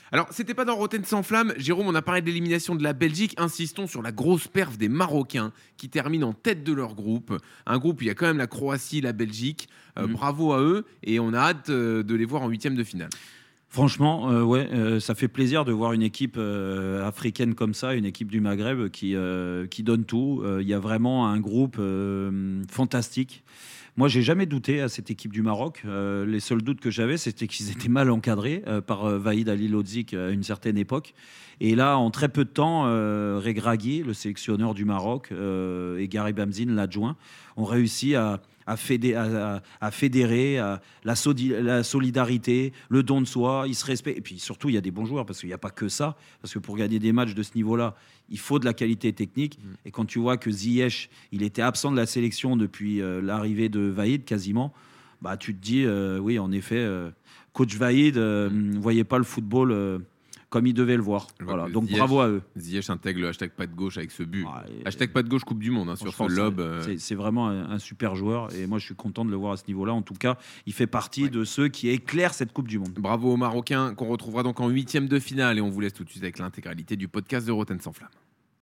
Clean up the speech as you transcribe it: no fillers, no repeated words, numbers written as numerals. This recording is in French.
Alors, c'était pas dans Rotten sans flamme. Jérôme, on a parlé de l'élimination de la Belgique. Insistons sur la grosse perf des Marocains qui terminent en tête de leur groupe. Un groupe où il y a quand même la Croatie, la Belgique. Bravo à eux et on a hâte de les voir en huitième de finale. Franchement, ça fait plaisir de voir une équipe africaine comme ça, une équipe du Maghreb qui donne tout. Il y a vraiment un groupe fantastique. Moi, j'ai jamais douté à cette équipe du Maroc. Les seuls doutes que j'avais, c'était qu'ils étaient mal encadrés par Vahid Ali Lodzik à une certaine époque. Et là, en très peu de temps, Regragui, le sélectionneur du Maroc, et Gary Bamzine, l'adjoint, ont réussi à fédérer la solidarité, le don de soi, ils se respectent. Et puis surtout, il y a des bons joueurs, parce qu'il n'y a pas que ça. Parce que pour gagner des matchs de ce niveau-là, il faut de la qualité technique. Et quand tu vois que Ziyech, il était absent de la sélection depuis l'arrivée de Vahid, quasiment, bah, tu te dis, oui, en effet, coach Vahid ne voyait pas le football comme il devait le voir. Voilà. Donc Ziyech, bravo à eux. Ziyech intègre le hashtag pas de gauche avec ce but. Ouais, Hashtag pas de gauche Coupe du Monde sur ce lob. C'est vraiment un super joueur et moi je suis content de le voir à ce niveau-là. En tout cas, il fait partie de ceux qui éclairent cette Coupe du Monde. Bravo aux Marocains qu'on retrouvera donc en huitième de finale et on vous laisse tout de suite avec l'intégralité du podcast de Rotten sans flamme.